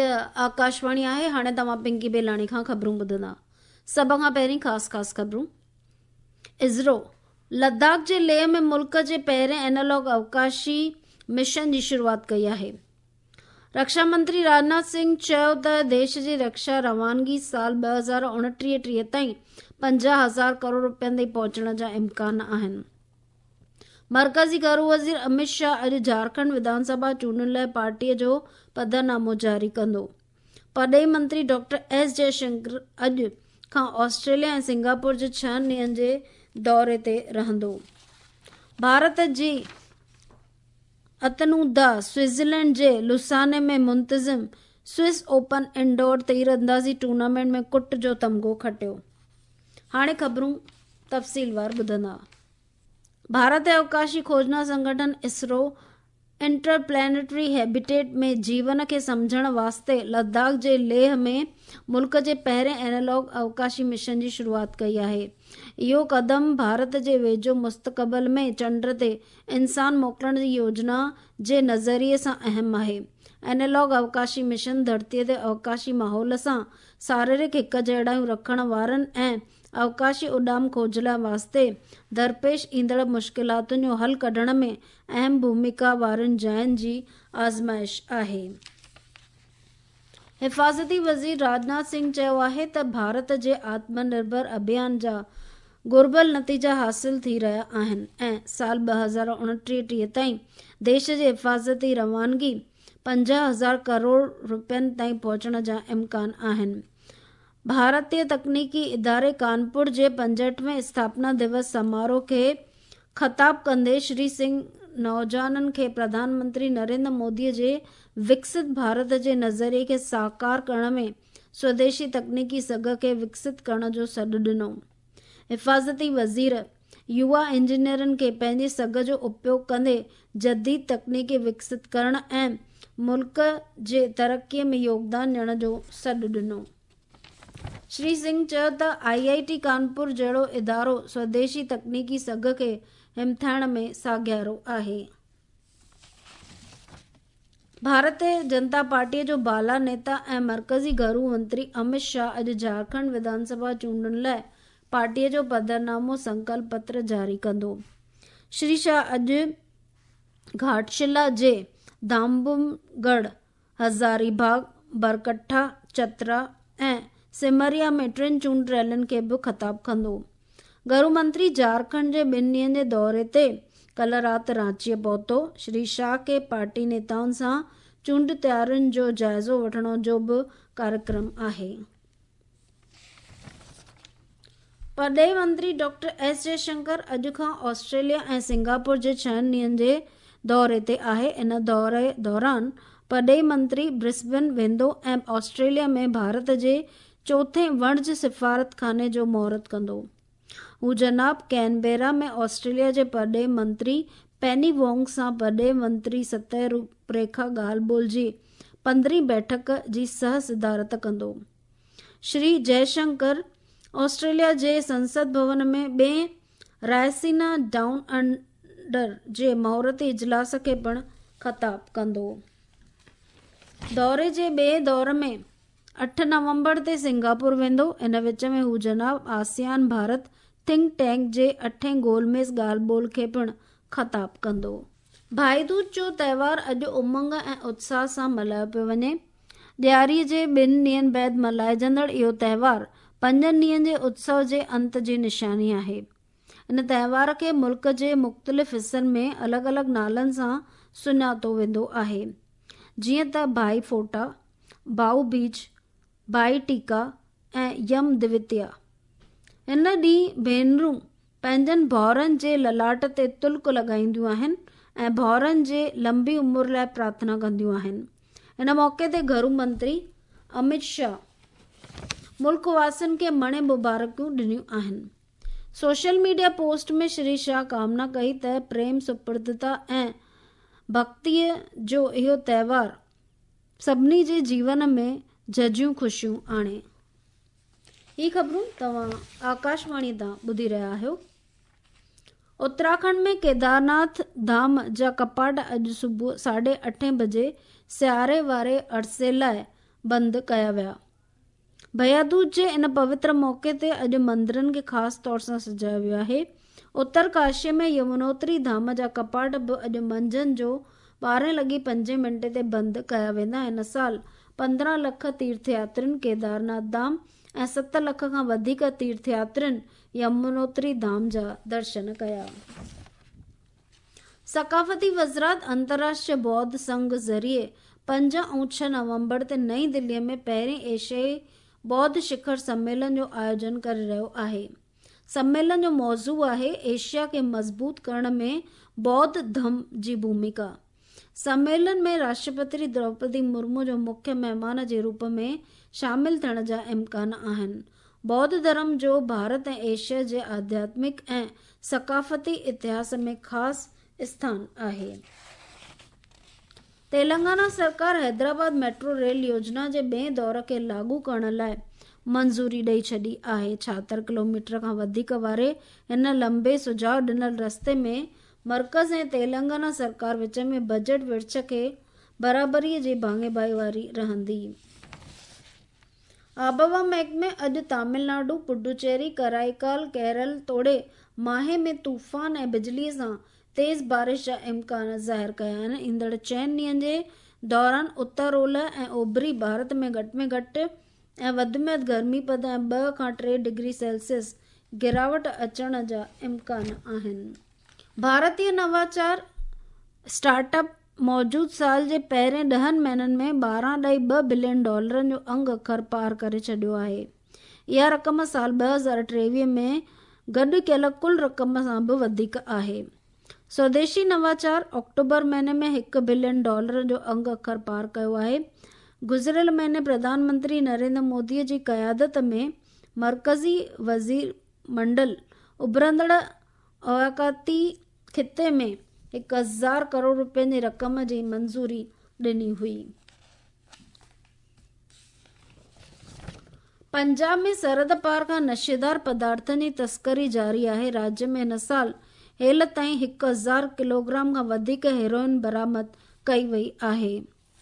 आकाशवाणी आहे। हाणे तव्हां पिंकी बेलाणी खां ख़बरूं ॿुधंदा। सभ खां पहिरीं ख़ासि ख़बरूं। इसरो लद्दाख जे लेह में मुल्क जे पहिरें एनालॉग अवकाशी मिशन जी शुरूआत कई आहे। रक्षा मंत्री राजनाथ सिंह चयो त देश जी रक्षा रवानगी साल 2029-30 ताईं 50,000 करोड़ रुपयनि ताईं पहुचण जा इम्कान आहिनि। मरकज़ी गृह वज़ीर अमित शाह अॼु झारखंड विधानसभा चूंडुनि लाइ पार्टीअ जो पधरनामो जारी कंदो। परॾेही मंत्री डॉक्टर एस जयशंकर अॼु खां ऑस्ट्रेलिया ऐं सिंगापुर जे 6 ॾींहनि जे दौरे ते रहंदो। भारत जी अतनुदा स्विट्जरलैंड जे लुसाने में मुंतज़िम स्विस ओपन इंडोर तीरंदाज़ी टूर्नामेंट में कुट जो तमग़ो खटियो। हाणे ख़बरूं तफ़सीलवार ॿुधंदा। भारतीय अवकाशी खोजना संगठन इसरो इंटरप्लैनेटरी हैबिटेट में जीवन खे समझण वास्ते लद्दाख जे लेह में मुल्क जे पहिरें एनालॉग अवकाशी मिशन जी शुरूआत कई आहे। इहो कदम भारत जे वेझो मुस्तक़बिल में चंड ते इंसान मोकिलण जी योजना जे नज़रिए सां अहम आहे। एनालॉग अवकाशी मिशन धरतीअ ते अवकाशी माहौल सां शारीरिक हिक जहिड़ायूं रखण वारनि ऐं अवकाशी उॾाम खोजला वास्ते दरपेश ईंदड़ मुश्किलातुनि जो हल कढण में अहम भूमिका वारनि जायुनि जी आज़माइश आहे। हिफ़ाज़ती वज़ीर राजनाथ सिंह चयो आहे त भारत जे आत्मनिर्भर अभियान जा घुर्बल नतीजा हासिल थी रहिया आहिनि ऐं साल 2029-30 ताईं देश जी हिफ़ाज़ती रवानगी 50,000 करोड़ रुपयनि ताईं पहुचण जा इम्कान आहिनि। भारतीय तकनीकी इदारे कानपुर जे 65वें स्थापना दिवस समारोह खे ख़िताब कंदे श्री सिंह नौजवाननि खे प्रधानमंत्री नरेंद्र मोदीअ जे विकसित भारत जे नज़रिए खे साकार करण में स्वदेशी तकनीकी सघ खे विकसित करण जो सॾु ॾिनो। हिफ़ाज़ती वज़ीर युवा इंजीनियरनि खे पंहिंजे सघ जो उपयोग कंदे जदीद तकनीकी विकसित करण ऐं मुल्क जे तरक़ीअ में योगदान ॾियण जो सॾु ॾिनो। श्री सिंह चयो त IIT कानपुर जहिड़ो इदारो स्वदेशी तकनीकी सघ खे हिमथाइण में साॻियारो आहे। भारतीय जनता पार्टीअ जो बाला नेता ऐं मरकज़ी गृह मंत्री अमित शाह अॼु झारखंड विधानसभा चूंडुनि लाइ पार्टीअ जो पधरनामो संकल्प पत्र जारी कंदो। श्री शाह अॼु घाटशिला जे धामबुमगढ़, हज़ारीबाग, बरकट्ठा, चतरा ऐं सिमरिया में 3 चूंड रैलियुनि खे बि ख़िताब कंदो। गृह मंत्री झारखंड जे 2 ॾींहनि जे दौरे ते कल्ह राति रांची पहुतो। श्री शाह खे पार्टी नेताउनि सां चूंड तयारियुनि जो जाइज़ो वठण जो बि कार्यक्रम आहे। परॾेही मंत्री डॉक्टर एस जयशंकर अॼु खां ऑस्ट्रेलिया ऐं सिंगापुर जे 6 ॾींहनि जे दौरे ते आहे। इन दौरे दौरान परॾेही मंत्री ब्रिस्बेन वेंदो ऐं ऑस्ट्रेलिया में भारत जे 4थे वणज सिफ़ारतखाने जो महूरत कंदो। हू जनाब कैनबेरा में ऑस्ट्रेलिया जे परॾेही मंत्री पेनी वोंग सां परॾेही मंत्री सतह रूपरेखा ॻाल्हि ॿोल जी 15वीं बैठक जी सह सिदारत कंदो। श्री जयशंकर ऑस्ट्रेलिया जे संसद भवन में ॿिए रायसीना डाउन अंडर जे महूरती इजलास खे पिणु ख़िताब कंदो। दौरे जे ॿिए दौर में 8 नवंबर ते सिंगापुर वेंदो। इन विच में हू जनाब आसियान भारत थिंक टैंक जे 8हें गोलमेज़ ॻाल्हि ॿोल खे पिणु ख़िताब कंदो। भाई दूज जो त्योहार अॼु उमंग ऐं उत्साह सां मल्हायो पियो वञे। ॾियारीअ जे 2 ॾींहनि बैदि मल्हाइजंदड़ इहो त्योहार 5 ॾींहनि जे उत्सव जे अंत जी निशानी आहे। इन त्योहार खे मुल्क जे मुख़्तलिफ़ हिस्सनि में अलॻि अलॻि नालनि सां सुञातो वेंदो आहे, जीअं त भाई फोटा, भाऊ बीज, भाई टीका ऐं यम द्वितीया। हिन ॾींहुं भेनरूं पंहिंजनि भाउरनि जे ललाट ते तिलक लॻाईंदियूं आहिनि ऐं भाउरनि जे लंबी उमिरि लाइ प्रार्थना कंदियूं आहिनि। इन मौक़े ते गृह मंत्री अमित शाह मुल्क वासियुनि खे मणे मुबारकियूं ॾिनियूं आहिनि। सोशल मीडिया पोस्ट में श्री शाह कामना कई त प्रेम, सुपुर्दता ऐं भक्तीअ जो इहो त्योहार सभिनी जे जीवन में झझियूं ख़ुशियूं आणे। ही ख़बरूं तव्हां आकाशवाणी तां ॿुधी रहिया आहियो। उत्तराखंड में केदारनाथ धाम जा कपाट अॼु सुबुह 8:30 बजे सियारे वारे अरसे लाइ बंदि कया विया। भैया दूज जे इन पवित्र मौक़े ते अॼु मंदरनि खे ख़ासि तौर सां सजायो वियो आहे। उत्तर काशी में यमुनोत्री धाम जा कपाट बि अॼु मंझंदि जो 12:05 ते बंदि कया वेंदा। हिन साल 15 लख तीर्थयात्रियुनि केदारनाथ धाम ऐं 7 लख खां वधीक तीर्थयात्रियुनि यमुनोत्री धाम जा दर्शन कया। सकाफ़ती वज़रात अंतर्राष्ट्रीय बौद्ध संघ ज़रिए 5 ऐं 6 नवंबर ते नई दिल्लीअ में पहिरें एशियाई बौद्ध शिखर सम्मेलन जो आयोजन करे रहियो आहे। सम्मेलन जो मौज़ू आहे एशिया खे मज़बूत करण में बौद्ध धम्म जी भूमिका। सम्मेलन में राष्ट्रपति द्रौपदी मुर्मू जो मुख्य महिमान जे रूप में शामिल थियण जा इम्कान आहिनि। बौद्ध धर्म जो भारत ऐं एशिया जे आध्यात्मिक ऐं सकाफ़ती इतिहास में ख़ासि स्थान आहे। तेलंगाना सरकार हैदराबाद मेट्रो रेल योजना जे ॿिएं दौर खे लागू करण लाइ मंज़ूरी ॾेई छॾी आहे। 76 किलोमीटर खां वधीक वारे हिन लंबे सुझाव ॾिनल रस्ते में मर्कज़ ऐं तेलंगाना सरकार विच में बजट विर्छ खे बराबरीअ जी भाङेबाई वारी रहंदी। आबहवा महकमे अॼु तमिलनाडु, पुडुचेरी, कराईकाल, केरल तोड़े माहे में तूफ़ान ऐं बिजलीअ सां तेज़ बारिश जा इम्कान ज़ाहिर कया आहिनि। ईंदड़ 4 ॾींहंनि जे दौरान उत्तर ओलह ऐं ओभरी भारत में घटि ऐं वधि में वधि गर्मीपद ऐं 2 खां 3 डिग्री सेल्सियस गिरावट अचण जा इम्कान आहिनि। भारतीय नवाचार स्टार्टअप मौजूद साल जे पहिरें 10 महीननि में $12.2 बिलियन जो अंग अखर पार करे छॾियो आहे। इहा रक़म साल 2023 में गॾु कयल कुल रक़म सां बि वधीक आहे। स्वदेशी नवाचार अक्टूबर महीने में $1 बिलियन जो अंग अखर पार कयो आहे। गुज़िरियल महीने प्रधानमंत्री नरेंद्र मोदीअ जी क़यादत में मरकज़ी वज़ीर मंडल उभरंदड़ अवाकाती खिते में 1000 करोड़ रुपयनि जी रक़म जी मंज़ूरी ॾिनी हुई। पंजाब में सरहद पार खां नशेदार पदार्थनि जी तस्करी जारी आहे। राज्य में हिन साल हेल ताईं 1000 किलोग्राम खां वधीक हेरोइन बरामद कई वई आहे।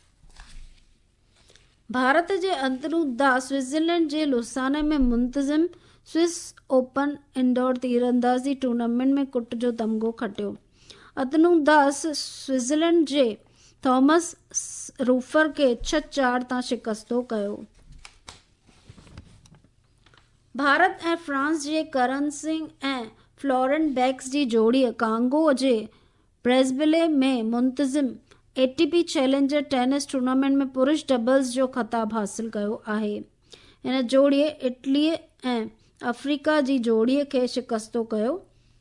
भारत जे अतनु दास स्विट्जरलैंड जे लुसाने में मुंतज़िम स्विस ओपन इंडोर तीरंदाज़ी टूर्नामेंट में कुट जो तमग़ो खटियो। अतनु दास स्विट्जरलैंड जे थॉमस रूफर खे 6-4 तां शिकस्तो कयो। भारत ऐं फ्रांस जे करण सिंह ऐं फ्लोरेंट बैक्स जी जोड़ीअ कांगो जे ब्रेज़िले में मुंतज़िम ATP चैलेंजर टेनिस टूर्नामेंट में पुरुष डबल्स जो ख़िताब हासिल कयो आहे। हिन जोड़ीअ इटली ऐं अफ्रीका जी जोड़ीअ खे शिकस्तो कयो।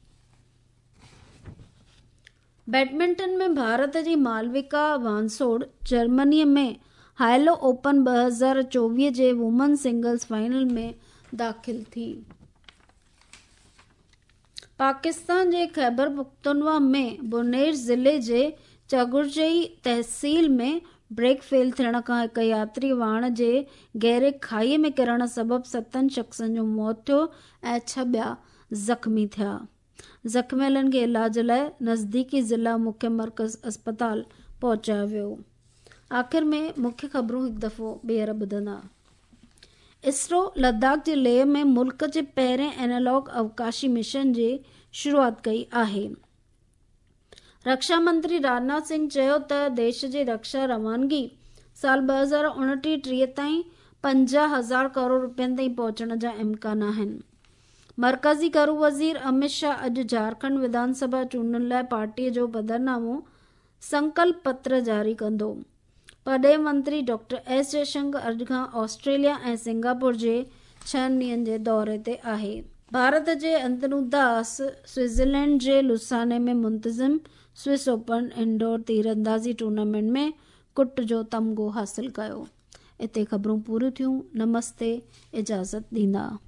बैडमिंटन में भारत जी मालविका वानसोड़ जर्मनीअ में हायलो ओपन 2024 जे वुमन सिंगल्स फाइनल में दाख़िल थी। पाकिस्तान जे खैबर पख्तूनख्वा में बुनेर ज़िले जे चगुरजई तहसील में ब्रेक फेल थियण खां हिकु यात्री वाहन जे गहरे खाईअ में किरण सबबि 7 शख़्सनि जो मौत थियो ऐं 6 ॿिया ज़ख़्मी थिया। ज़ख़्मियलनि खे इलाज लाइ नज़दीकी ज़िला मुख्य मर्कज़ अस्पताल पहुचायो वियो। आख़िर में मुख्य ख़बरूं हिकु दफ़ो ॿीहर ॿुधंदा। इसरो लद्दाख जे लेह में मुल्क जे पहिरें एनालॉग अवकाशी मिशन जी शुरूआत कई आहे। रक्षा मंत्री राजनाथ सिंह चयो त देश जी रक्षा रवानगी साल 2029-30 ताईं 50,000 करोड़ रुपयनि ताईं पहुचण जा इम्कान आहिनि। मरकज़ी घरू वज़ीर अमित शाह अॼु झारखंड विधानसभा चूंडनि लाइ पार्टीअ जो बदरनामो संकल्प पत्र जारी कंदो। परॾेह मंत्री डॉक्टर एस जयशंकर अॼु खां ऑस्ट्रेलिया ऐं सिंगापुर जे 6 ॾींहंनि जे दौरे ते आहे। भारत जे अतनु दास स्विट्जरलैंड जे लुसाने में मुंतज़िम स्विस ओपन इंडोर तीरंदाज़ी टूर्नामेंट में कुट जो तमग़ो हासिल कयो। इते ख़बरूं पूरियूं थियूं। नमस्ते, इजाज़त ॾींदा।